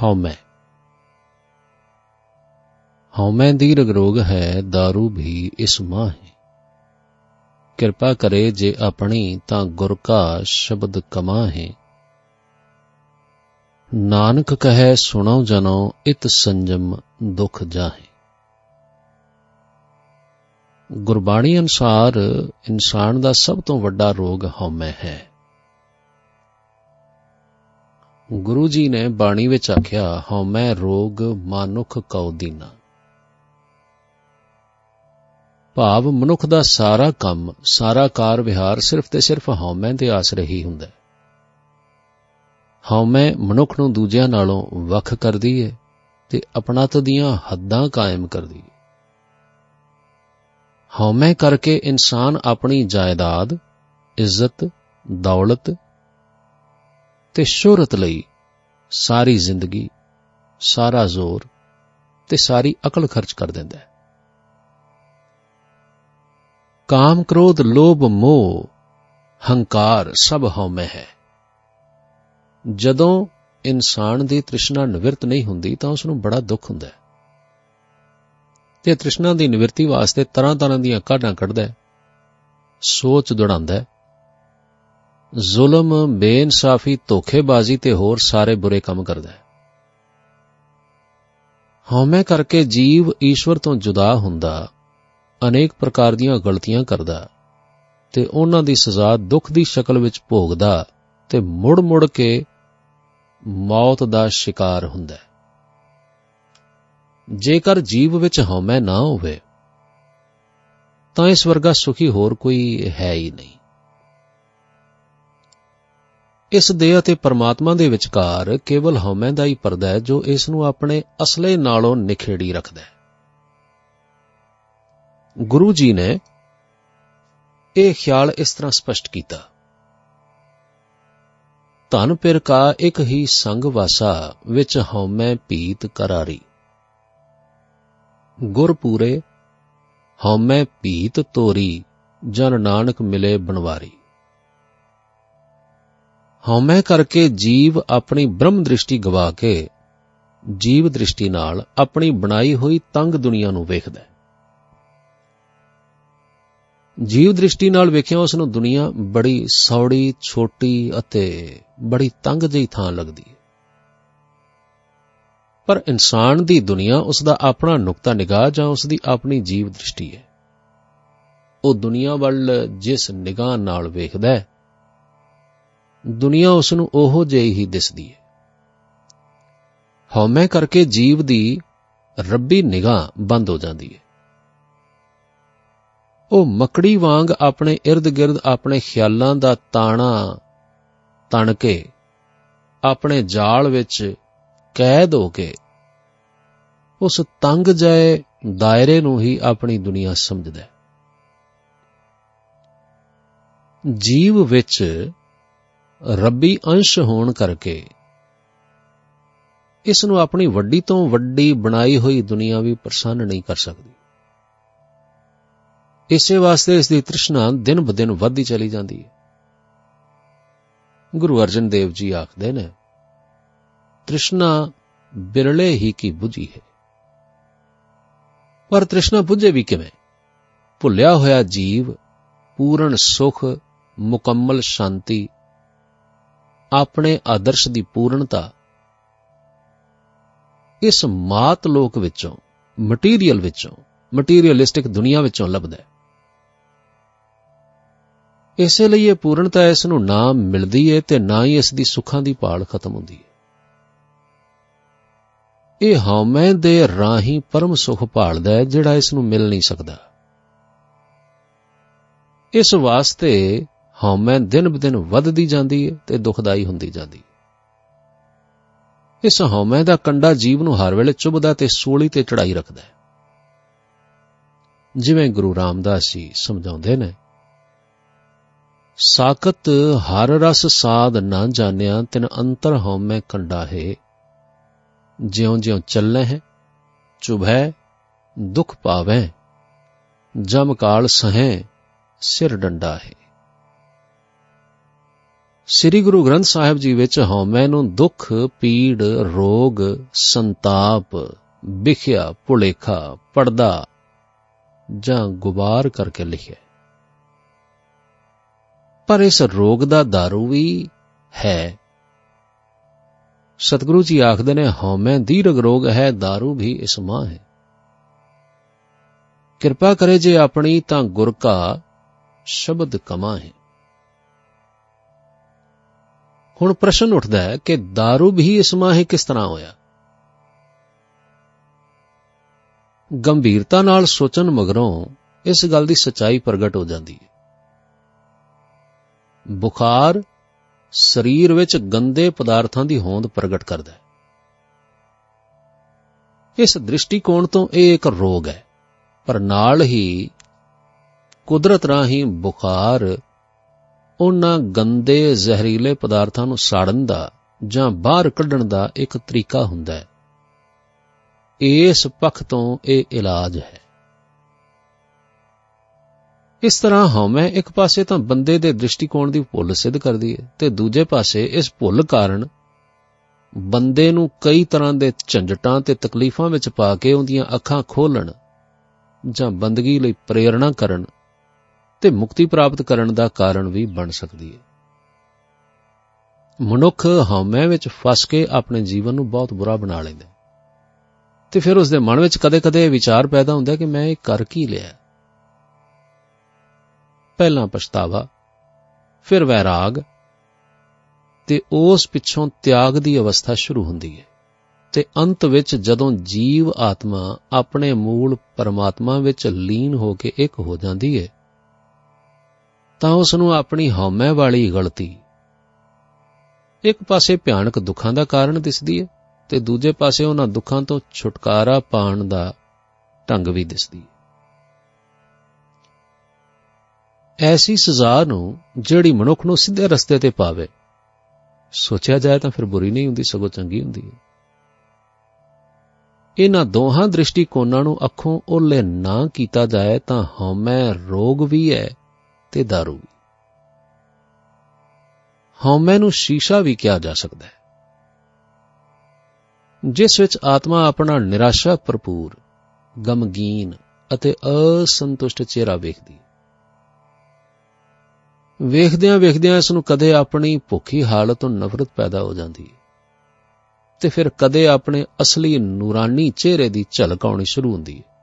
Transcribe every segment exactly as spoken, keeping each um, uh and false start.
ਹਉਮੈ। ਹਉਮੈ ਦੀ ਰਗਰੋਗ ਹੈ, ਦਾਰੂ ਵੀ ਇਸ ਮਾਹੇ। ਕਿਰਪਾ ਕਰੇ ਜੇ ਆਪਣੀ, ਤਾਂ ਗੁਰ ਕਾ ਸ਼ਬਦ ਕਮਾਹੇ। ਨਾਨਕ ਕਹੈ ਸੁਣੋ ਜਨੋ, ਇਤ ਸੰਜਮ ਦੁਖ ਜਾਹੇ। ਗੁਰਬਾਣੀ ਅਨੁਸਾਰ ਇਨਸਾਨ ਦਾ ਸਭ ਤੋਂ ਵੱਡਾ ਰੋਗ ਹਉਮੈ ਹੈ। ਗੁਰੂ ਜੀ ਨੇ ਬਾਣੀ ਵਿੱਚ ਆਖਿਆ, ਹਉਮੈ ਰੋਗ ਮਾਨੁਖ ਕਉ ਦੀਨਾ। ਭਾਵ ਮਨੁੱਖ ਦਾ ਸਾਰਾ ਕੰਮ, ਸਾਰਾ ਕਾਰ ਵਿਹਾਰ ਸਿਰਫ ਤੇ ਸਿਰਫ ਹਉਮੈ ਦੇ ਆਸਰੇ ਹੀ ਹੁੰਦਾ ਹੈ। ਹਉਮੈ ਮਨੁੱਖ ਨੂੰ ਦੂਜਿਆਂ ਨਾਲੋਂ ਵੱਖ ਕਰਦੀ ਹੈ ਤੇ ਆਪਣਤ ਦੀਆਂ ਹੱਦਾਂ ਕਾਇਮ ਕਰਦੀ ਹੈ। ਹਉਮੈ ਕਰਕੇ ਇਨਸਾਨ ਆਪਣੀ ਜਾਇਦਾਦ, ਇੱਜ਼ਤ, ਦੌਲਤ ਤੇ ਸ਼ੋਹਰਤ ਲਈ ਸਾਰੀ ਜ਼ਿੰਦਗੀ, ਸਾਰਾ ਜ਼ੋਰ ਤੇ ਸਾਰੀ ਅਕਲ ਖਰਚ ਕਰ ਦਿੰਦਾ ਹੈ। ਕਾਮ, ਕ੍ਰੋਧ, ਲੋਭ, ਮੋਹ, ਹੰਕਾਰ ਸਭ ਹਉਮੈ ਹੈ। ਜਦੋਂ ਇਨਸਾਨ ਦੀ ਤ੍ਰਿਸ਼ਨਾ ਨਿਵਰਤ ਨਹੀਂ ਹੁੰਦੀ ਤਾਂ ਉਸ ਨੂੰ ਬੜਾ ਦੁੱਖ ਹੁੰਦਾ ਹੈ ਤੇ ਤ੍ਰਿਸ਼ਨਾ ਦੀ ਨਿਵਰਤੀ ਵਾਸਤੇ ਤਰ੍ਹਾਂ ਤਰ੍ਹਾਂ ਦੀਆਂ ਕਾਢਾਂ ਕੱਢਦਾ ਹੈ, ਸੋਚ ਦੌੜਾਉਂਦਾ ਹੈ। ਜ਼ੁਲਮ, ਬੇਇਨਸਾਫੀ, ਧੋਖੇਬਾਜ਼ੀ ਤੇ ਹੋਰ ਸਾਰੇ ਬੁਰੇ ਕੰਮ ਕਰਦਾ ਹੈ। ਹਉਮੈ ਕਰਕੇ ਜੀਵ ਈਸ਼ਵਰ ਤੋਂ ਜੁਦਾ ਹੁੰਦਾ, ਅਨੇਕ ਪ੍ਰਕਾਰ ਦੀਆਂ ਗਲਤੀਆਂ ਕਰਦਾ ਤੇ ਉਹਨਾਂ ਦੀ ਸਜ਼ਾ ਦੁੱਖ ਦੀ ਸ਼ਕਲ ਵਿੱਚ ਭੋਗਦਾ ਤੇ ਮੁੜ ਮੁੜ ਕੇ ਮੌਤ ਦਾ ਸ਼ਿਕਾਰ ਹੁੰਦਾ ਹੈ। ਜੇਕਰ ਜੀਵ ਵਿੱਚ ਹਉਮੈ ਨਾ ਹੋਵੇ ਤਾਂ ਇਸ ਵਰਗਾ ਸੁਖੀ ਹੋਰ ਕੋਈ ਹੈ ਹੀ ਨਹੀਂ। ਇਸ ਦੇਹ ਅਤੇ ਪਰਮਾਤਮਾ ਦੇ ਵਿਚਕਾਰ ਕੇਵਲ ਹਉਮੈ ਦਾ ਹੀ ਪਰਦਾ ਹੈ, ਜੋ ਇਸ ਨੂੰ ਆਪਣੇ ਅਸਲੇ ਨਾਲੋਂ ਨਿਖੇੜੀ ਰੱਖਦਾ ਹੈ। ਗੁਰੂ ਜੀ ਨੇ ਇਹ ਖਿਆਲ ਇਸ ਤਰ੍ਹਾਂ ਸਪਸ਼ਟ ਕੀਤਾ, ਧਨ ਪਿਰ ਕਾ ਇੱਕ ਹੀ ਸੰਗ ਵਾਸਾ, ਵਿੱਚ ਹਉਮੈ ਭੀਤ ਕਰਾਰੀ। ਗੁਰ ਪੂਰੇ ਹਉਮੈ ਭੀਤ ਤੋਰੀ, ਜਨ ਨਾਨਕ ਮਿਲੇ ਬਣਵਾਰੀ। ਹਉਮੈ ਕਰਕੇ ਜੀਵ ਆਪਣੀ ਬ੍ਰਹਮ ਦ੍ਰਿਸ਼ਟੀ ਗਵਾ ਕੇ ਜੀਵ ਦ੍ਰਿਸ਼ਟੀ ਨਾਲ ਆਪਣੀ ਬਣਾਈ ਹੋਈ ਤੰਗ ਦੁਨੀਆ ਨੂੰ ਵੇਖਦਾ ਹੈ। ਜੀਵ ਦ੍ਰਿਸ਼ਟੀ ਨਾਲ ਵੇਖਿਆ ਉਸ ਨੂੰ ਦੁਨੀਆ ਬੜੀ ਸੌੜੀ, ਛੋਟੀ ਅਤੇ ਬੜੀ ਤੰਗ ਜਿਹੀ ਥਾਂ ਲੱਗਦੀ ਹੈ। ਪਰ ਇਨਸਾਨ ਦੀ ਦੁਨੀਆ ਉਸ ਦਾ ਆਪਣਾ ਨੁਕਤਾ ਨਿਗਾਹ ਜਾਂ ਉਸ ਦੀ ਆਪਣੀ ਜੀਵ ਦ੍ਰਿਸ਼ਟੀ ਹੈ। ਉਹ ਦੁਨੀਆ ਵੱਲ ਜਿਸ ਨਿਗਾਹ ਨਾਲ ਵੇਖਦਾ ਹੈ, ਦੁਨੀਆ ਉਸ ਨੂੰ ਉਹੋ ਜਿਹੀ ਹੀ ਦਿਸਦੀ ਹੈ। ਹਉਮੈ ਕਰਕੇ ਜੀਵ ਦੀ ਰੱਬੀ ਨਿਗਾਹ ਬੰਦ ਹੋ ਜਾਂਦੀ ਹੈ। ਉਹ ਮੱਕੜੀ ਵਾਂਗ ਆਪਣੇ ਇਰਦ ਗਿਰਦ ਆਪਣੇ ਖਿਆਲਾਂ ਦਾ ਤਾਣਾ ਤਣ ਕੇ ਆਪਣੇ ਜਾਲ ਵਿੱਚ ਕੈਦ ਹੋ ਕੇ ਉਸ ਤੰਗ ਜਿਹੇ ਦਾਇਰੇ ਨੂੰ ਹੀ ਆਪਣੀ ਦੁਨੀਆ ਸਮਝਦਾ ਹੈ। ਜੀਵ ਵਿੱਚ ਰੱਬੀ ਅੰਸ਼ ਹੋਣ ਕਰਕੇ ਇਸ ਨੂੰ ਆਪਣੀ ਵੱਡੀ ਤੋਂ ਵੱਡੀ ਬਣਾਈ ਹੋਈ ਦੁਨੀਆ ਵੀ ਪ੍ਰਸੰਨ ਨਹੀਂ ਕਰ ਸਕਦੀ। ਇਸੇ ਵਾਸਤੇ ਇਸ ਦੀ ਤ੍ਰਿਸ਼ਨਾ ਦਿਨ ਬ ਦਿਨ ਵੱਧਦੀ ਚਲੀ ਜਾਂਦੀ ਹੈ। ਗੁਰੂ ਅਰਜਨ ਦੇਵ ਜੀ ਆਖਦੇ ਨੇ, ਤ੍ਰਿਸ਼ਨਾ ਬਿਰਲੇ ਹੀ ਕੀ ਬੁਝੀ ਹੈ। ਪਰ ਤ੍ਰਿਸ਼ਨਾ ਬੁਝੇ ਵੀ ਕਿਵੇਂ? ਭੁੱਲਿਆ ਹੋਇਆ ਜੀਵ ਪੂਰਨ ਸੁਖ, ਮੁਕੰਮਲ ਸ਼ਾਂਤੀ, ਆਪਣੇ ਆਦਰਸ਼ ਦੀ ਪੂਰਨਤਾ ਇਸ ਮਾਤ ਲੋਕ ਵਿੱਚੋਂ, ਮਟੀਰੀਅਲ ਵਿੱਚੋਂ, ਮਟੀਰੀਅਲਿਸਟਿਕ ਦੁਨੀਆ ਵਿੱਚੋਂ ਲੱਭਦਾ ਹੈ। ਇਸੇ ਲਈ ਇਹ ਪੂਰਨਤਾ ਇਸ ਨੂੰ ਨਾ ਮਿਲਦੀ ਹੈ ਤੇ ਨਾ ਹੀ ਇਸ ਦੀ ਸੁੱਖਾਂ ਦੀ ਭਾਲ ਖਤਮ ਹੁੰਦੀ ਹੈ। ਇਹ ਹਉਮੈ ਦੇ ਰਾਹੀਂ ਪਰਮ ਸੁਖ ਭਾਲਦਾ ਹੈ, ਜਿਹੜਾ ਇਸ ਨੂੰ ਮਿਲ ਨਹੀਂ ਸਕਦਾ। ਇਸ ਵਾਸਤੇ ਹਉਮੈ ਦਿਨ ਬ ਦਿਨ ਵੱਧਦੀ ਜਾਂਦੀ ਹੈ ਤੇ ਦੁਖਦਾਈ ਹੁੰਦੀ ਜਾਂਦੀ ਹੈ। ਇਸ ਹਉਮੈ ਦਾ ਕੰਡਾ ਜੀਵ ਨੂੰ ਹਰ ਵੇਲੇ ਚੁਭਦਾ ਤੇ ਸੂਲੀ ਤੇ ਚੜਾਈ ਰੱਖਦਾ ਹੈ। ਜਿਵੇਂ ਗੁਰੂ ਰਾਮਦਾਸ ਜੀ ਸਮਝਾਉਂਦੇ ਨੇ, ਸਾਕਤ ਹਰ ਰਸ ਸਾਧ ਨਾ ਜਾਣਿਆ, ਤਿਨ ਅੰਤਰ ਹਉਮੈ ਕੰਡਾ ਹੈ। ਜਿਉਂ ਜਿਉਂ ਚੱਲੈ ਹੈ ਚੁਭੈ ਦੁਖ ਪਾਵੈ, ਜਮ ਕਾਲ ਸਹੈ ਸਿਰ ਡੰਡਾ ਹੈ। ਸ੍ਰੀ ਗੁਰੂ ਗ੍ਰੰਥ ਸਾਹਿਬ ਜੀ ਵਿੱਚ ਹਉਮੈ ਨੂੰ ਦੁੱਖ, ਪੀੜ, ਰੋਗ, ਸੰਤਾਪ, ਵਿਖਿਆ, ਭੁਲੇਖਾ, ਪੜਦਾ ਜਾਂ ਗੁਬਾਰ ਕਰਕੇ ਲਿਖਿਆ। ਪਰ ਇਸ ਰੋਗ ਦਾ ਦਾਰੂ ਵੀ ਹੈ। ਸਤਿਗੁਰੂ ਜੀ ਆਖਦੇ ਨੇ, ਹਉਮੈ ਦੀਰਘ ਰੋਗ ਹੈ, ਦਾਰੂ ਵੀ ਇਸ ਮਾਂ ਹੈ। ਕਿਰਪਾ ਕਰੇ ਜੇ ਆਪਣੀ ਤਾਂ ਗੁਰ ਕਾ ਸ਼ਬਦ ਕਮਾ ਹੈ। ਹੁਣ ਪ੍ਰਸ਼ਨ ਉੱਠਦਾ ਹੈ ਕਿ ਦਾਰੂ ਵੀ ਇਸ ਮਾਂ ਹੈ ਕਿਸ ਤਰ੍ਹਾਂ ਹੋਇਆ? ਗੰਭੀਰਤਾ ਨਾਲ ਸੋਚਣ ਮਗਰੋਂ ਇਸ ਗੱਲ ਦੀ ਸੱਚਾਈ ਪ੍ਰਗਟ ਹੋ ਜਾਂਦੀ ਹੈ। ਬੁਖਾਰ ਸਰੀਰ ਵਿੱਚ ਗੰਦੇ ਪਦਾਰਥਾਂ ਦੀ ਹੋਂਦ ਪ੍ਰਗਟ ਕਰਦਾ ਹੈ। ਇਸ ਦ੍ਰਿਸ਼ਟੀਕੋਣ ਤੋਂ ਇਹ ਇੱਕ ਰੋਗ ਹੈ, ਪਰ ਨਾਲ ਹੀ ਕੁਦਰਤ ਰਾਹੀਂ ਬੁਖਾਰ ਉਹਨਾਂ ਗੰਦੇ ਜ਼ਹਿਰੀਲੇ ਪਦਾਰਥਾਂ ਨੂੰ ਸਾੜਨ ਦਾ ਜਾਂ ਬਾਹਰ ਕੱਢਣ ਦਾ ਇੱਕ ਤਰੀਕਾ ਹੁੰਦਾ ਹੈ। ਇਸ ਪੱਖ ਤੋਂ ਇਹ ਇਲਾਜ ਹੈ। ਇਸ ਤਰ੍ਹਾਂ ਹਉਮੈ ਇੱਕ ਪਾਸੇ ਤਾਂ ਬੰਦੇ ਦੇ ਦ੍ਰਿਸ਼ਟੀਕੋਣ ਦੀ ਭੁੱਲ ਸਿੱਧ ਕਰਦੀ ਹੈ, ਤੇ ਦੂਜੇ ਪਾਸੇ ਇਸ ਭੁੱਲ ਕਾਰਨ ਬੰਦੇ ਨੂੰ ਕਈ ਤਰ੍ਹਾਂ ਦੇ ਝੰਜਟਾਂ ਤੇ ਤਕਲੀਫਾਂ ਵਿੱਚ ਪਾ ਕੇ ਉਹਦੀਆਂ ਅੱਖਾਂ ਖੋਲ੍ਹਣ ਜਾਂ ਬੰਦਗੀ ਲਈ ਪ੍ਰੇਰਣਾ ਕਰਨ ਤੇ ਮੁਕਤੀ ਪ੍ਰਾਪਤ ਕਰਨ ਦਾ ਕਾਰਨ ਵੀ ਬਣ ਸਕਦੀ ਹੈ। ਮਨੁੱਖ ਹਉਮੈ ਵਿੱਚ ਫਸ ਕੇ ਆਪਣੇ ਜੀਵਨ ਨੂੰ ਬਹੁਤ ਬੁਰਾ ਬਣਾ ਲੈਂਦਾ, ਤੇ ਫਿਰ ਉਸਦੇ ਮਨ ਵਿੱਚ ਕਦੇ-ਕਦੇ ਵਿਚਾਰ ਪੈਦਾ ਹੁੰਦਾ ਕਿ ਮੈਂ ਇਹ ਕਰ ਕੀ ਲਿਆ। ਪਹਿਲਾਂ ਪਛਤਾਵਾ, ਫਿਰ ਵੈਰਾਗ, ਤੇ ਉਸ ਪਿੱਛੋਂ ਤਿਆਗ ਦੀ ਅਵਸਥਾ ਸ਼ੁਰੂ ਹੁੰਦੀ ਹੈ। ਤੇ ਅੰਤ ਵਿੱਚ ਜਦੋਂ ਜੀਵ ਆਤਮਾ ਆਪਣੇ ਮੂਲ ਪਰਮਾਤਮਾ ਵਿੱਚ ਲੀਨ ਹੋ ਕੇ ਇੱਕ ਹੋ ਜਾਂਦੀ ਹੈ, ਤਾਂ ਉਸ ਨੂੰ ਆਪਣੀ ਹਉਮੈ ਵਾਲੀ ਗਲਤੀ ਇੱਕ ਪਾਸੇ ਭਿਆਨਕ ਦੁੱਖਾਂ ਦਾ ਕਾਰਨ ਦਿਸਦੀ ਹੈ, ਤੇ ਦੂਜੇ ਪਾਸੇ ਉਹਨਾਂ ਦੁੱਖਾਂ ਤੋਂ ਛੁਟਕਾਰਾ ਪਾਉਣ ਦਾ ਢੰਗ ਵੀ ਦਿਸਦੀ ਹੈ। ਐਸੀ ਸਜ਼ਾ ਨੂੰ ਜਿਹੜੀ ਮਨੁੱਖ ਨੂੰ ਸਿੱਧੇ ਰਸਤੇ ਤੇ ਪਾਵੇ, ਸੋਚਿਆ ਜਾਏ ਤਾਂ ਫਿਰ ਬੁਰੀ ਨਹੀਂ ਹੁੰਦੀ, ਸਗੋਂ ਚੰਗੀ ਹੁੰਦੀ ਹੈ। ਇਹਨਾਂ ਦੋਹਾਂ ਦ੍ਰਿਸ਼ਟੀਕੋਣਾਂ ਨੂੰ ਅੱਖੋਂ ਓਹਲੇ ਨਾ ਕੀਤਾ ਜਾਏ ਤਾਂ ਹਉਮੈ ਰੋਗ ਵੀ ਹੈ ਤੇ ਦਾਰੂ ਵੀ। ਹਉਮੈ ਨੂੰ ਸ਼ੀਸ਼ਾ ਵੀ ਕਿਹਾ ਜਾ ਸਕਦਾ ਹੈ, ਜਿਸ ਵਿੱਚ ਆਤਮਾ ਆਪਣਾ ਨਿਰਾਸ਼ਾ ਭਰਪੂਰ, ਗਮਗੀਨ ਅਤੇ ਅਸੰਤੁਸ਼ਟ ਚਿਹਰਾ ਵੇਖਦੀ। ਵੇਖਦਿਆਂ ਵੇਖਦਿਆਂ ਇਸ ਨੂੰ ਕਦੇ ਆਪਣੀ ਭੁੱਖੀ ਹਾਲਤ ਤੋਂ ਨਫ਼ਰਤ ਪੈਦਾ ਹੋ ਜਾਂਦੀ ਹੈ, ਤੇ ਫਿਰ ਕਦੇ ਆਪਣੇ ਅਸਲੀ ਨੂਰਾਨੀ ਚਿਹਰੇ ਦੀ ਝਲਕ ਆਉਣੀ ਸ਼ੁਰੂ ਹੁੰਦੀ ਹੈ।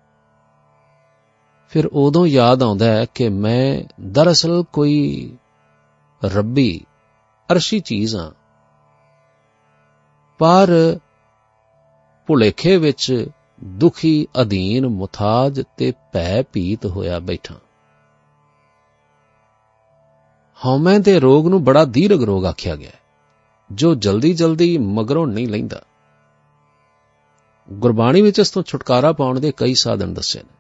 ਫਿਰ ਉਦੋਂ ਯਾਦ ਆਉਂਦਾ ਹੈ ਕਿ ਮੈਂ ਦਰਅਸਲ ਕੋਈ ਰੱਬੀ ਅਰਸ਼ੀ ਚੀਜ਼ ਹਾਂ, ਪਰ ਭੁਲੇਖੇ ਵਿੱਚ ਦੁਖੀ, ਅਧੀਨ, ਮੁਥਾਜ ਤੇ ਭੈ ਭੀਤ ਹੋਇਆ ਬੈਠਾ। ਹਉਮੈ ਦੇ ਰੋਗ ਨੂੰ ਬੜਾ ਦੀਰਘ ਰੋਗ ਆਖਿਆ ਗਿਆ, ਜੋ ਜਲਦੀ ਜਲਦੀ ਮਗਰੋਂ ਨਹੀਂ ਲੈਂਦਾ। ਗੁਰਬਾਣੀ ਵਿੱਚ ਇਸ ਤੋਂ ਛੁਟਕਾਰਾ ਪਾਉਣ ਦੇ ਕਈ ਸਾਧਨ ਦੱਸੇ ਨੇ।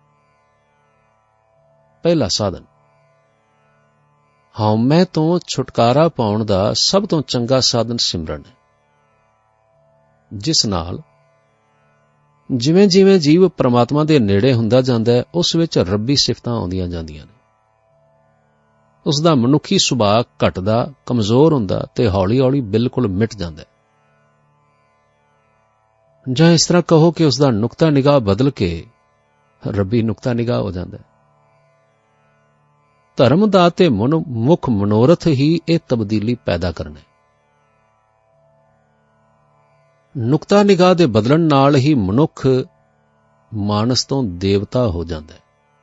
ਪਹਿਲਾ ਸਾਧਨ, ਹਉਮੈ ਤੋਂ ਛੁਟਕਾਰਾ ਪਾਉਣ ਦਾ ਸਭ ਤੋਂ ਚੰਗਾ ਸਾਧਨ ਸਿਮਰਨ ਹੈ, ਜਿਸ ਨਾਲ ਜਿਵੇਂ ਜਿਵੇਂ ਜੀਵ ਪ੍ਰਮਾਤਮਾ ਦੇ ਨੇੜੇ ਹੁੰਦਾ ਜਾਂਦਾ ਹੈ, ਉਸ ਵਿੱਚ ਰੱਬੀ ਸਿਫਤਾਂ ਆਉਂਦੀਆਂ ਜਾਂਦੀਆਂ ਨੇ। ਉਸ ਦਾ ਮਨੁੱਖੀ ਸੁਭਾਅ ਘਟਦਾ, ਕਮਜ਼ੋਰ ਹੁੰਦਾ ਤੇ ਹੌਲੀ ਹੌਲੀ ਬਿਲਕੁਲ ਮਿਟ ਜਾਂਦਾ। ਜਾਂ ਇਸ ਤਰ੍ਹਾਂ ਕਹੋ ਕਿ ਉਸ ਦਾ ਨੁਕਤਾ ਨਿਗਾਹ ਬਦਲ ਕੇ ਰੱਬੀ ਨੁਕਤਾ ਨਿਗਾਹ ਹੋ ਜਾਂਦਾ ਹੈ। ਧਰਮ ਦਾ ਤੇ ਮੁੱਖ ਮਨੋਰਥ ਹੀ ਇਹ ਤਬਦੀਲੀ ਪੈਦਾ ਕਰਨਾ ਹੈ। ਨੁਕਤਾ ਨਿਗਾਹ ਦੇ ਬਦਲਣ ਨਾਲ ਹੀ ਮਨੁੱਖ ਮਾਨਸ ਤੋਂ ਦੇਵਤਾ ਹੋ ਜਾਂਦਾ ਹੈ।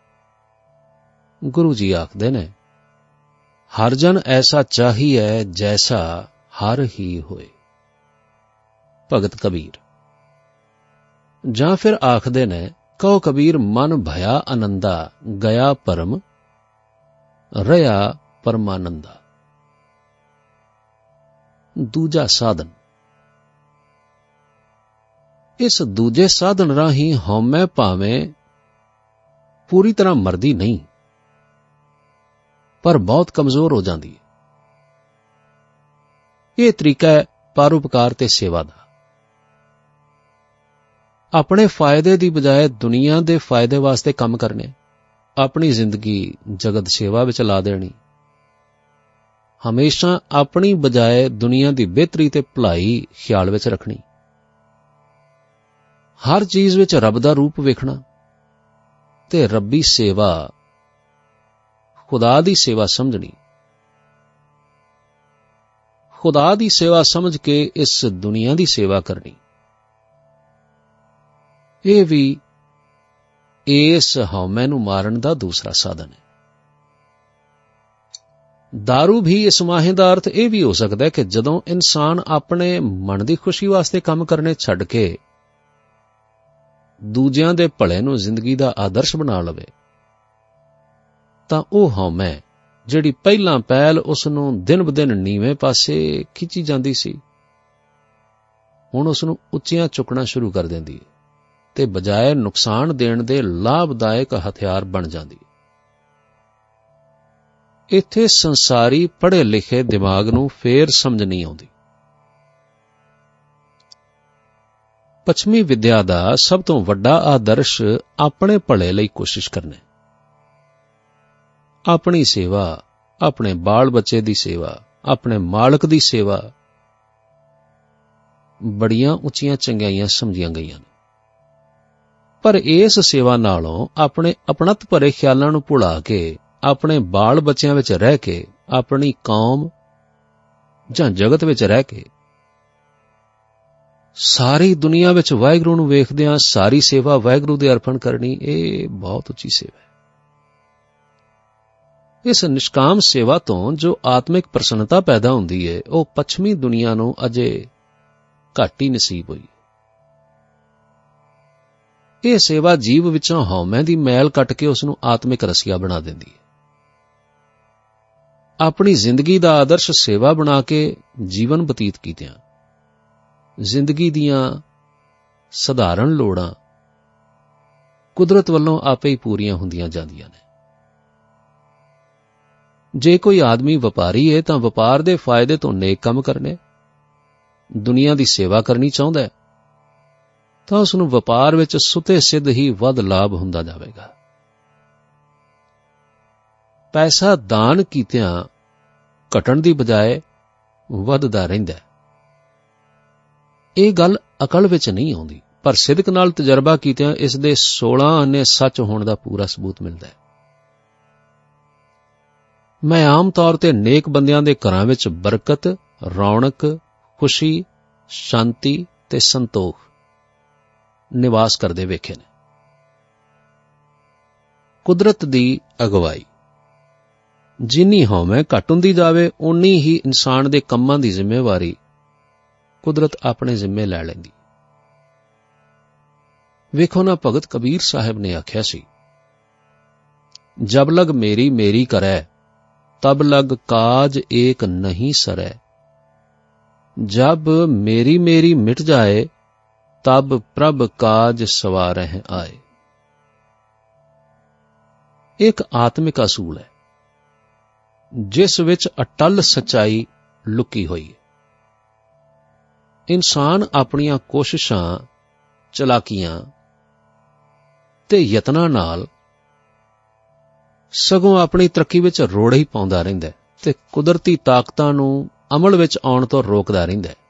ਗੁਰੂ ਜੀ ਆਖਦੇ ਨੇ, ਹਰ ਜਨ ਐਸਾ ਚਾਹੀਐ ਜੈਸਾ ਹਰ ਹੀ ਹੋਏ। ਭਗਤ ਕਬੀਰ। ਜਾਂ ਫਿਰ ਆਖਦੇ ਨੇ, ਕਹੋ ਕਬੀਰ ਮਨ ਭਇਆ ਆਨੰਦਾ, ਗਿਆ ਪਰਮ ਰਹਾ ਪਰਮਾਨੰਦਾ। ਦੂਜਾ ਸਾਧਨ, ਇਸ ਦੂਜੇ ਸਾਧਨ ਰਾਹੀਂ ਹਉਮੈ ਭਾਵੇਂ ਪੂਰੀ ਤਰ੍ਹਾਂ ਮਰਦੀ ਨਹੀਂ, ਪਰ ਬਹੁਤ ਕਮਜ਼ੋਰ ਹੋ ਜਾਂਦੀ ਹੈ। ਇਹ ਤਰੀਕਾ ਹੈ ਪਰਉਪਕਾਰ ਤੇ ਸੇਵਾ ਦਾ। ਆਪਣੇ ਫਾਇਦੇ ਦੀ ਬਜਾਏ ਦੁਨੀਆ ਦੇ ਫਾਇਦੇ ਵਾਸਤੇ ਕੰਮ ਕਰਨੇ, ਆਪਣੀ ਜ਼ਿੰਦਗੀ ਜਗਤ ਸੇਵਾ ਵਿੱਚ ਲਾ ਦੇਣੀ। ਹਮੇਸ਼ਾ ਆਪਣੀ ਬਜਾਏ ਦੁਨੀਆ ਦੀ ਬਿਹਤਰੀ ਤੇ ਭਲਾਈ ਖਿਆਲ ਵਿੱਚ ਰੱਖਣੀ, ਹਰ ਚੀਜ਼ ਵਿੱਚ ਰੱਬ ਦਾ ਰੂਪ ਵੇਖਣਾ ਤੇ ਰੱਬੀ ਸੇਵਾ, ਖੁਦਾ ਦੀ ਸੇਵਾ ਸਮਝਣੀ। ਖੁਦਾ ਦੀ ਸੇਵਾ ਸਮਝ ਕੇ ਇਸ ਦੁਨੀਆ ਦੀ ਸੇਵਾ ਕਰਨੀ, ਇਹ ਵੀ ਇਸ ਹਉਮੈ ਨੂੰ ਮਾਰਨ ਦਾ ਦੂਸਰਾ ਸਾਧਨ ਹੈ। ਦਾਰੂ ਵੀ ਇਸ ਮਾਹੇ ਦਾ ਅਰਥ ਇਹ ਵੀ ਹੋ ਸਕਦਾ ਹੈ ਕਿ ਜਦੋਂ ਇਨਸਾਨ ਆਪਣੇ ਮਨ ਦੀ ਖੁਸ਼ੀ ਵਾਸਤੇ ਕੰਮ ਕਰਨੇ ਛੱਡ ਕੇ ਦੂਜਿਆਂ ਦੇ ਭਲੇ ਨੂੰ ਜ਼ਿੰਦਗੀ ਦਾ ਆਦਰਸ਼ ਬਣਾ ਲਵੇ, ਤਾਂ ਉਹ ਹਉਮੈ ਜਿਹੜੀ ਪਹਿਲਾਂ ਪਹਿਲ ਉਸ ਨੂੰ ਦਿਨ ਬ ਦਿਨ ਨੀਵੇਂ ਪਾਸੇ ਖਿੱਚੀ ਜਾਂਦੀ ਸੀ, ਹੁਣ ਉਸ ਨੂੰ ਉੱਚੀਆਂ ਚੁੱਕਣਾ ਸ਼ੁਰੂ ਕਰ ਦਿੰਦੀ ਹੈ ਤੇ ਬਜਾਏ ਨੁਕਸਾਨ ਦੇਣ ਦੇ ਲਾਭਦਾਇਕ ਹਥਿਆਰ ਬਣ ਜਾਂਦੀ ਹੈ। ਇੱਥੇ ਸੰਸਾਰੀ ਪੜ੍ਹੇ ਲਿਖੇ ਦਿਮਾਗ ਨੂੰ ਫੇਰ ਸਮਝ ਨਹੀਂ ਆਉਂਦੀ। ਪੱਛਮੀ ਵਿਦਿਆ ਦਾ ਸਭ ਤੋਂ ਵੱਡਾ ਆਦਰਸ਼ ਆਪਣੇ ਭਲੇ ਲਈ ਕੋਸ਼ਿਸ਼ ਕਰਨਾ, ਆਪਣੀ ਸੇਵਾ, ਆਪਣੇ ਬਾਲ ਬੱਚੇ ਦੀ ਸੇਵਾ, ਆਪਣੇ ਮਾਲਕ ਦੀ ਸੇਵਾ ਬੜੀਆਂ ਉੱਚੀਆਂ ਚੰਗਿਆਈਆਂ ਸਮਝੀਆਂ ਗਈਆਂ ਨੇ। ਪਰ ਇਸ ਸੇਵਾ ਨਾਲੋਂ ਆਪਣੇ ਅਪਣਤ ਭਰੇ ਖਿਆਲਾਂ ਨੂੰ ਭੁਲਾ ਕੇ ਆਪਣੇ ਬਾਲ ਬੱਚਿਆਂ ਵਿੱਚ ਰਹਿ ਕੇ, ਆਪਣੀ ਕੌਮ ਜਾਂ ਜਗਤ ਵਿੱਚ ਰਹਿ ਕੇ ਸਾਰੀ ਦੁਨੀਆ ਵਿੱਚ ਵਾਹਿਗੁਰੂ ਨੂੰ ਵੇਖਦਿਆਂ ਸਾਰੀ ਸੇਵਾ ਵਾਹਿਗੁਰੂ ਦੇ ਅਰਪਣ ਕਰਨੀ, ਇਹ ਬਹੁਤ ਉੱਚੀ ਸੇਵਾ ਹੈ। ਇਸ ਨਿਸ਼ਕਾਮ ਸੇਵਾ ਤੋਂ ਜੋ ਆਤਮਿਕ ਪ੍ਰਸੰਨਤਾ ਪੈਦਾ ਹੁੰਦੀ ਹੈ, ਉਹ ਪੱਛਮੀ ਦੁਨੀਆ ਨੂੰ ਅਜੇ ਘੱਟ ਹੀ ਨਸੀਬ ਹੋਈ। ਇਹ ਸੇਵਾ ਜੀਵ ਵਿੱਚੋਂ ਹਉਮੈ ਦੀ ਮੈਲ ਕੱਟ ਕੇ ਉਸ ਨੂੰ ਆਤਮਿਕ ਰਸੀਆ ਬਣਾ ਦਿੰਦੀ ਹੈ। ਆਪਣੀ ਜ਼ਿੰਦਗੀ ਦਾ ਆਦਰਸ਼ ਸੇਵਾ ਬਣਾ ਕੇ ਜੀਵਨ ਬਤੀਤ ਕੀਤਿਆਂ ਜ਼ਿੰਦਗੀ ਦੀਆਂ ਸਧਾਰਨ ਲੋੜਾਂ ਕੁਦਰਤ ਵੱਲੋਂ ਆਪੇ ਹੀ ਪੂਰੀਆਂ ਹੁੰਦੀਆਂ ਜਾਂਦੀਆਂ ਨੇ। ਜੇ ਕੋਈ ਆਦਮੀ ਵਪਾਰੀ ਹੈ ਤਾਂ ਵਪਾਰ ਦੇ ਫਾਇਦੇ ਤੋਂ ਨੇਕ ਕੰਮ ਕਰਨੇ, ਦੁਨੀਆ ਦੀ ਸੇਵਾ ਕਰਨੀ ਚਾਹੁੰਦਾ ਹੈ ਤਾਂ ਉਸ ਨੂੰ ਵਪਾਰ ਵਿੱਚ ਸੁਤੇ ਸਿੱਧ ਹੀ ਵੱਧ ਲਾਭ ਹੁੰਦਾ ਜਾਵੇਗਾ। ਪੈਸਾ ਦਾਨ ਕੀਤਿਆਂ ਘਟਣ ਦੀ ਬਜਾਏ ਵੱਧਦਾ ਰਹਿੰਦਾ ਹੈ। ਇਹ ਗੱਲ ਅਕਲ ਵਿੱਚ ਨਹੀਂ ਆਉਂਦੀ, ਪਰ ਸਿਦਕ ਨਾਲ ਤਜਰਬਾ ਕੀਤਿਆਂ ਇਸ ਦੇ ਸੋਲਾਂ ਆਨੇ ਸੱਚ ਹੋਣ ਦਾ ਪੂਰਾ ਸਬੂਤ ਮਿਲਦਾ ਹੈ। ਮੈਂ ਆਮ ਤੌਰ ਤੇ ਨੇਕ ਬੰਦਿਆਂ ਦੇ ਘਰਾਂ ਵਿੱਚ ਬਰਕਤ, ਰੌਣਕ, ਖੁਸ਼ੀ, ਸ਼ਾਂਤੀ ਤੇ ਸੰਤੋਖ ਨਿਵਾਸ ਕਰਦੇ ਵੇਖੇ ਨੇ। ਕੁਦਰਤ ਦੀ ਅਗਵਾਈ, ਜਿੰਨੀ ਹਉਮੈ ਘੱਟ ਹੁੰਦੀ ਜਾਵੇ ਓਨੀ ਹੀ ਇਨਸਾਨ ਦੇ ਕੰਮਾਂ ਦੀ ਜ਼ਿੰਮੇਵਾਰੀ ਕੁਦਰਤ ਆਪਣੇ ਜ਼ਿੰਮੇ ਲੈ ਲੈਂਦੀ। ਵੇਖੋ ਨਾ, ਭਗਤ ਕਬੀਰ ਸਾਹਿਬ ਨੇ ਆਖਿਆ ਸੀ, ਜਬ ਲਗ ਮੇਰੀ ਮੇਰੀ ਕਰੈ, ਤਬ ਲਗ ਕਾਜ ਏਕ ਨਹੀਂ ਸਰੈ, ਜਬ ਮੇਰੀ ਮੇਰੀ ਮਿਟ ਜਾਏ, ਤਬ ਪ੍ਰਭ ਕਾਜ ਸਵਾਰਹਿ ਆਏ। ਇੱਕ ਆਤਮਿਕ ਅਸੂਲ ਹੈ ਜਿਸ ਵਿੱਚ ਅਟੱਲ ਸੱਚਾਈ ਲੁਕੀ ਹੋਈ ਹੈ। ਇਨਸਾਨ ਆਪਣੀਆਂ ਕੋਸ਼ਿਸ਼ਾਂ, ਚਲਾਕੀਆਂ ਤੇ ਯਤਨਾਂ ਨਾਲ ਸਗੋਂ ਆਪਣੀ ਤਰੱਕੀ ਵਿੱਚ ਰੋੜੇ ਹੀ ਪਾਉਂਦਾ ਰਹਿੰਦਾ ਹੈ ਤੇ ਕੁਦਰਤੀ ਤਾਕਤਾਂ ਨੂੰ ਅਮਲ ਵਿੱਚ ਆਉਣ ਤੋਂ ਰੋਕਦਾ ਰਹਿੰਦਾ ਹੈ।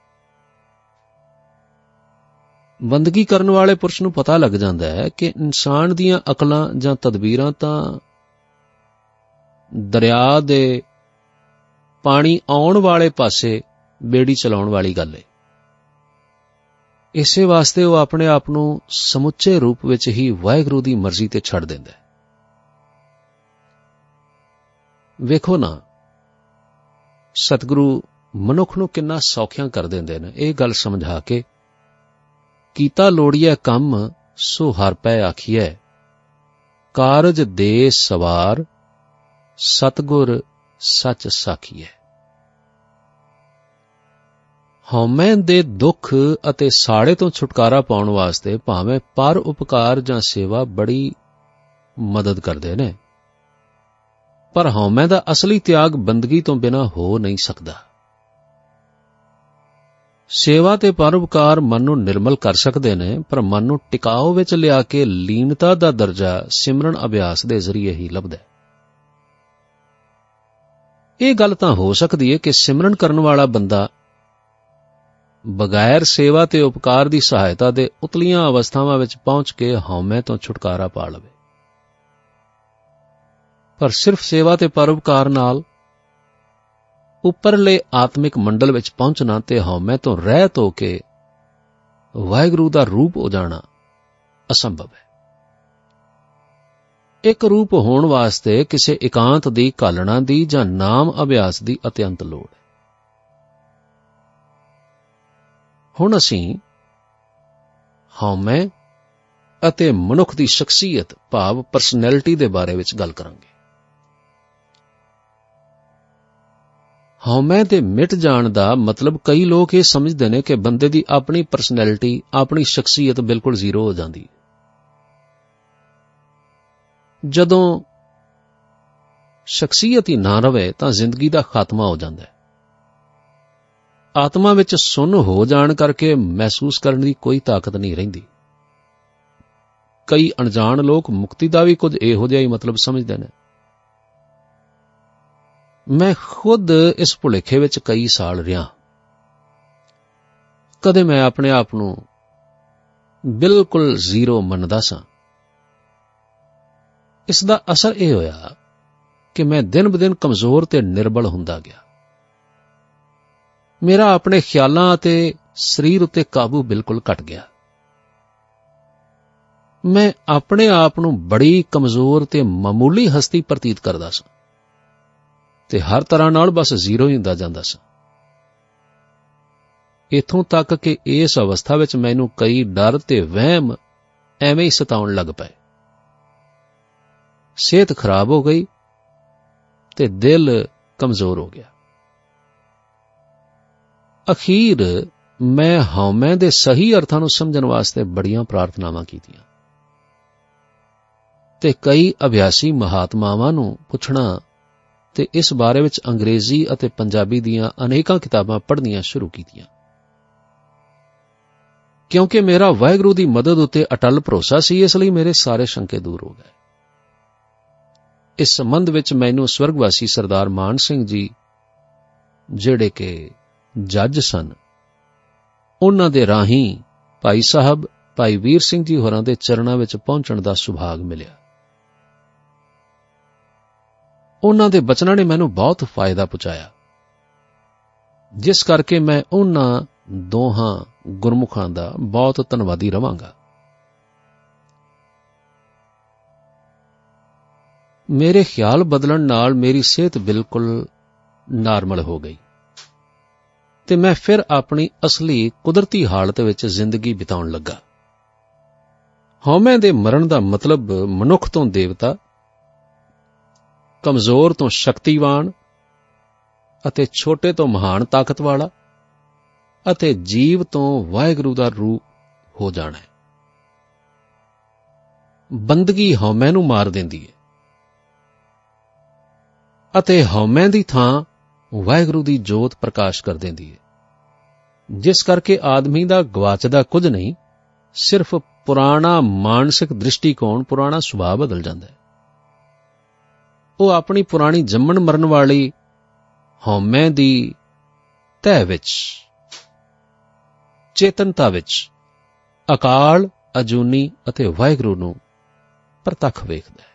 ਬੰਦਗੀ ਕਰਨ ਵਾਲੇ ਪੁਰਸ਼ ਨੂੰ ਪਤਾ ਲੱਗ ਜਾਂਦਾ ਹੈ ਕਿ ਇਨਸਾਨ ਦੀਆਂ ਅਕਲਾਂ ਜਾਂ ਤਦਬੀਰਾਂ ਤਾਂ ਦਰਿਆ ਦੇ ਪਾਣੀ ਆਉਣ ਵਾਲੇ ਪਾਸੇ ਬੇੜੀ ਚਲਾਉਣ ਵਾਲੀ ਗੱਲ ਹੈ। ਇਸੇ ਵਾਸਤੇ ਉਹ ਆਪਣੇ ਆਪ ਨੂੰ ਸਮੁੱਚੇ ਰੂਪ ਵਿੱਚ ਹੀ ਵਾਹਿਗੁਰੂ ਦੀ ਮਰਜ਼ੀ ਤੇ ਛੱਡ ਦਿੰਦਾ ਹੈ। ਵੇਖੋ ਨਾ, ਸਤਿਗੁਰੂ ਮਨੁੱਖ ਨੂੰ ਕਿੰਨਾ ਸੌਖਿਆਂ ਕਰ ਦਿੰਦੇ ਨੇ ਇਹ ਗੱਲ ਸਮਝਾ ਕੇ, ਕੀਤਾ ਲੋੜੀਐ ਕੰਮ ਸੋ ਹਰ ਪੈ ਆਖੀਐ, ਕਾਰਜ ਦੇ ਸਵਾਰ ਸਤਿਗੁਰ ਸੱਚ ਸਾਖੀਐ। ਹਉਮੈ ਦੇ ਦੁੱਖ ਅਤੇ ਸਾੜੇ ਤੋਂ ਛੁਟਕਾਰਾ ਪਾਉਣ ਵਾਸਤੇ ਭਾਵੇਂ ਪਰ ਉਪਕਾਰ ਜਾਂ ਸੇਵਾ ਬੜੀ ਮਦਦ ਕਰਦੇ ਨੇ, ਪਰ ਹਉਮੈ ਦਾ ਅਸਲੀ ਤਿਆਗ ਬੰਦਗੀ ਤੋਂ ਬਿਨਾਂ ਹੋ ਨਹੀਂ ਸਕਦਾ। ਸੇਵਾ ਤੇ ਪਰਉਪਕਾਰ ਮਨ ਨੂੰ ਨਿਰਮਲ ਕਰ ਸਕਦੇ ਨੇ, ਪਰ ਮਨ ਨੂੰ ਟਿਕਾਓ ਵਿੱਚ ਲਿਆ ਕੇ ਲੀਨਤਾ ਦਾ ਦਰਜਾ ਸਿਮਰਨ ਅਭਿਆਸ ਦੇ ਜ਼ਰੀਏ ਹੀ ਲੱਭਦਾ ਹੈ। ਇਹ ਗੱਲ ਤਾਂ ਹੋ ਸਕਦੀ ਹੈ ਕਿ ਸਿਮਰਨ ਕਰਨ ਵਾਲਾ ਬੰਦਾ ਬਗੈਰ ਸੇਵਾ ਤੇ ਉਪਕਾਰ ਦੀ ਸਹਾਇਤਾ ਦੇ ਉਤਲੀਆਂ ਅਵਸਥਾਵਾਂ ਵਿੱਚ ਪਹੁੰਚ ਕੇ ਹਉਮੈ ਤੋਂ ਛੁਟਕਾਰਾ ਪਾ ਲਵੇ, ਪਰ ਸਿਰਫ ਸੇਵਾ ਤੇ ਪਰਉਪਕਾਰ ਨਾਲ ਉੱਪਰਲੇ ਆਤਮਿਕ ਮੰਡਲ ਵਿੱਚ ਪਹੁੰਚਣਾ ਤੇ ਹਉਮੈ ਤੋਂ ਰਹਿਤ ਹੋ ਕੇ ਵਾਹਿਗੁਰੂ ਦਾ ਰੂਪ ਹੋ ਜਾਣਾ ਅਸੰਭਵ ਹੈ। ਇੱਕ ਰੂਪ ਹੋਣ ਵਾਸਤੇ ਕਿਸੇ ਇਕਾਂਤ ਦੀ ਘਾਲਣਾ ਦੀ ਜਾਂ ਨਾਮ ਅਭਿਆਸ ਦੀ ਅਤਿਅੰਤ ਲੋੜ ਹੈ। ਹੁਣ ਅਸੀਂ ਹਉਮੈ ਅਤੇ ਮਨੁੱਖ ਦੀ ਸ਼ਖਸੀਅਤ ਭਾਵ ਪਰਸਨੈਲਿਟੀ ਦੇ ਬਾਰੇ ਵਿੱਚ ਗੱਲ ਕਰਾਂਗੇ। ਹਉਮੈ ਦੇ ਮਿਟ ਜਾਣ ਦਾ ਮਤਲਬ ਕਈ ਲੋਕ ਇਹ ਸਮਝਦੇ ਨੇ ਕਿ ਬੰਦੇ ਦੀ ਆਪਣੀ ਪਰਸਨੈਲਿਟੀ, ਆਪਣੀ ਸ਼ਖਸੀਅਤ ਬਿਲਕੁਲ ਜ਼ੀਰੋ ਹੋ ਜਾਂਦੀ। ਜਦੋਂ ਸ਼ਖਸੀਅਤ ਹੀ ਨਾ ਰਵੇ ਤਾਂ ਜ਼ਿੰਦਗੀ ਦਾ ਖਾਤਮਾ ਹੋ ਜਾਂਦਾ ਹੈ। ਆਤਮਾ ਵਿੱਚ ਸੁੰਨ ਹੋ ਜਾਣ ਕਰਕੇ ਮਹਿਸੂਸ ਕਰਨ ਦੀ ਕੋਈ ਤਾਕਤ ਨਹੀਂ ਰਹਿੰਦੀ। ਕਈ ਅਣਜਾਣ ਲੋਕ ਮੁਕਤੀ ਦਾ ਵੀ ਕੁਝ ਇਹੋ ਜਿਹਾ ਹੀ ਮਤਲਬ ਸਮਝਦੇ ਨੇ। ਮੈਂ ਖੁਦ ਇਸ ਭੁਲੇਖੇ ਵਿੱਚ ਕਈ ਸਾਲ ਰਿਹਾ। ਕਦੇ ਮੈਂ ਆਪਣੇ ਆਪ ਨੂੰ ਬਿਲਕੁਲ ਜ਼ੀਰੋ ਮੰਨਦਾ ਸਾਂ। ਇਸ ਦਾ ਅਸਰ ਇਹ ਹੋਇਆ ਕਿ ਮੈਂ ਦਿਨ ਬ ਦਿਨ ਕਮਜ਼ੋਰ ਤੇ ਨਿਰਬਲ ਹੁੰਦਾ ਗਿਆ। ਮੇਰਾ ਆਪਣੇ ਖਿਆਲਾਂ ਅਤੇ ਸਰੀਰ ਉੱਤੇ ਕਾਬੂ ਬਿਲਕੁਲ ਘਟ ਗਿਆ। ਮੈਂ ਆਪਣੇ ਆਪ ਨੂੰ ਬੜੀ ਕਮਜ਼ੋਰ ਤੇ ਮਾਮੂਲੀ ਹਸਤੀ ਪ੍ਰਤੀਤ ਕਰਦਾ ਸਾਂ ਤੇ ਹਰ ਤਰ੍ਹਾਂ ਨਾਲ ਬਸ ਜ਼ੀਰੋ ਹੀ ਹੁੰਦਾ ਜਾਂਦਾ ਸਾਂ। ਇੱਥੋਂ ਤੱਕ ਕਿ ਇਸ ਅਵਸਥਾ ਵਿੱਚ ਮੈਨੂੰ ਕਈ ਡਰ ਤੇ ਵਹਿਮ ਐਵੇਂ ਹੀ ਸਤਾਉਣ ਲੱਗ ਪਏ। ਸਿਹਤ ਖਰਾਬ ਹੋ ਗਈ ਤੇ ਦਿਲ ਕਮਜ਼ੋਰ ਹੋ ਗਿਆ। ਅਖੀਰ ਮੈਂ ਹਉਮੈ ਦੇ ਸਹੀ ਅਰਥਾਂ ਨੂੰ ਸਮਝਣ ਵਾਸਤੇ ਬੜੀਆਂ ਪ੍ਰਾਰਥਨਾਵਾਂ ਕੀਤੀਆਂ ਤੇ ਕਈ ਅਭਿਆਸੀ ਮਹਾਤਮਾਵਾਂ ਨੂੰ ਪੁੱਛਣਾ ਤੇ ਇਸ ਬਾਰੇ ਵਿੱਚ ਅੰਗਰੇਜ਼ੀ ਅਤੇ ਪੰਜਾਬੀ ਦੀਆਂ ਅਨੇਕਾਂ ਕਿਤਾਬਾਂ ਪੜ੍ਹਨੀਆਂ ਸ਼ੁਰੂ ਕੀਤੀਆਂ, ਕਿਉਂਕਿ ਮੇਰਾ ਵਾਹਿਗੁਰੂ ਦੀ ਮਦਦ ਉੱਤੇ ਅਟਲ ਭਰੋਸਾ ਸੀ। ਇਸ ਲਈ ਮੇਰੇ ਸਾਰੇ ਸ਼ੰਕੇ ਦੂਰ ਹੋ ਗਏ। ਇਸ ਸੰਬੰਧ ਵਿੱਚ ਮੈਨੂੰ ਸਵਰਗਵਾਸੀ ਸਰਦਾਰ ਮਾਨ ਸਿੰਘ ਜੀ, ਜਿਹੜੇ ਕਿ ਜੱਜ ਸਨ, ਉਹਨਾਂ ਦੇ ਰਾਹੀਂ ਭਾਈ ਸਾਹਿਬ ਭਾਈ ਵੀਰ ਸਿੰਘ ਜੀ ਹੋਰਾਂ ਦੇ ਚਰਨਾਂ ਵਿੱਚ ਪਹੁੰਚਣ ਦਾ ਸੁਭਾਗ ਮਿਲਿਆ। ਉਹਨਾਂ ਦੇ ਬਚਨਾਂ ਨੇ ਮੈਨੂੰ ਬਹੁਤ ਫਾਇਦਾ ਪਹੁੰਚਾਇਆ, ਜਿਸ ਕਰਕੇ ਮੈਂ ਉਹਨਾਂ ਦੋਹਾਂ ਗੁਰਮੁਖਾਂ ਦਾ ਬਹੁਤ ਧੰਨਵਾਦੀ ਰਵਾਂਗਾ। ਮੇਰੇ ਖਿਆਲ ਬਦਲਣ ਨਾਲ ਮੇਰੀ ਸਿਹਤ ਬਿਲਕੁਲ ਨਾਰਮਲ ਹੋ ਗਈ ਤੇ ਮੈਂ ਫਿਰ ਆਪਣੀ ਅਸਲੀ ਕੁਦਰਤੀ ਹਾਲਤ ਵਿੱਚ ਜ਼ਿੰਦਗੀ ਬਿਤਾਉਣ ਲੱਗਾ। ਹਉਮੈ ਦੇ ਮਰਨ ਦਾ ਮਤਲਬ ਮਨੁੱਖ ਤੋਂ ਦੇਵਤਾ, ਕਮਜ਼ੋਰ ਤੋਂ ਸ਼ਕਤੀਵਾਨ ਅਤੇ ਛੋਟੇ ਤੋਂ ਮਹਾਨ ਤਾਕਤ ਵਾਲਾ ਅਤੇ ਜੀਵ ਤੋਂ ਵਾਹਿਗੁਰੂ ਦਾ ਰੂਪ ਹੋ ਜਾਣਾ ਹੈ। ਬੰਦਗੀ ਹਉਮੈ ਨੂੰ ਮਾਰ ਦਿੰਦੀ ਹੈ ਅਤੇ ਹਉਮੈ ਦੀ ਥਾਂ ਵਾਹਿਗੁਰੂ ਦੀ ਜੋਤ ਪ੍ਰਕਾਸ਼ ਕਰ ਦਿੰਦੀ ਹੈ, ਜਿਸ ਕਰਕੇ ਆਦਮੀ ਦਾ ਗਵਾਚਦਾ ਕੁਝ ਨਹੀਂ, ਸਿਰਫ ਪੁਰਾਣਾ ਮਾਨਸਿਕ ਦ੍ਰਿਸ਼ਟੀਕੋਣ, ਪੁਰਾਣਾ ਸੁਭਾਅ ਬਦਲ ਜਾਂਦਾ ਹੈ। ਉਹ ਆਪਣੀ ਪੁਰਾਣੀ ਜੰਮਣ ਮਰਨ ਵਾਲੀ ਹਉਮੈ ਦੀ ਤਹਿ ਵਿੱਚ, ਚੇਤਨਤਾ ਵਿੱਚ ਅਕਾਲ, ਅਜੂਨੀ ਅਤੇ ਵਾਹਿਗੁਰੂ ਨੂੰ ਪ੍ਰਤੱਖ ਵੇਖਦਾ ਹੈ।